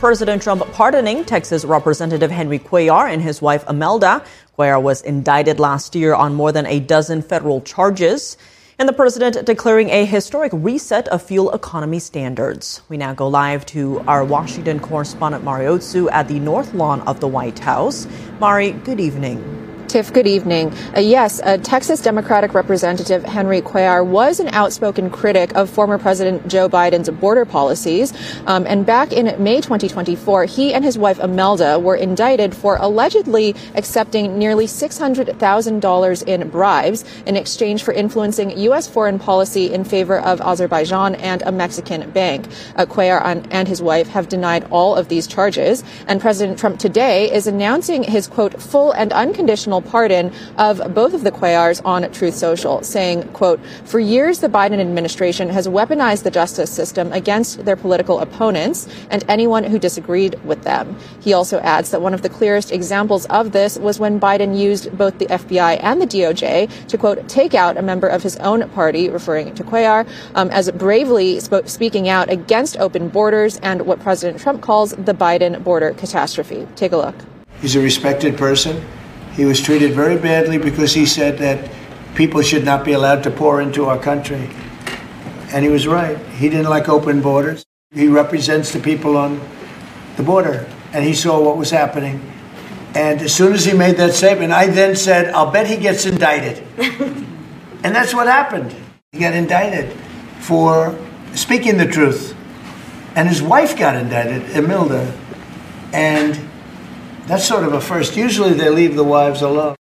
President Trump pardoning Texas Representative Henry Cuellar and his wife Imelda. Cuellar was indicted last year on more than a dozen federal charges. And the president declaring a historic reset of fuel economy standards. We now go live to our Washington correspondent Mari Otsu at the North Lawn of the White House. Mari, good evening. Tiff, good evening. Yes, Texas Democratic Representative Henry Cuellar was an outspoken critic of former President Joe Biden's border policies. And back in May 2024, he and his wife Imelda were indicted for allegedly accepting nearly $600,000 in bribes in exchange for influencing U.S. foreign policy in favor of Azerbaijan and a Mexican bank. Cuellar and his wife have denied all of these charges. And President Trump today is announcing his, quote, full and unconditional pardon of both of the Cuellars on Truth Social, saying, quote, for years, the Biden administration has weaponized the justice system against their political opponents and anyone who disagreed with them. He also adds that one of the clearest examples of this was when Biden used both the FBI and the DOJ to, quote, take out a member of his own party, referring to Cuellar, as bravely speaking out against open borders and what President Trump calls the Biden border catastrophe. Take a look. He's a respected person. He was treated very badly because he said that people should not be allowed to pour into our country. And he was right. He didn't like open borders. He represents the people on the border, and he saw what was happening. And as soon as he made that statement, I then said, I'll bet he gets indicted. And that's what happened. He got indicted for speaking the truth. And his wife got indicted, Imelda. And that's sort of a first. Usually they leave the wives alone.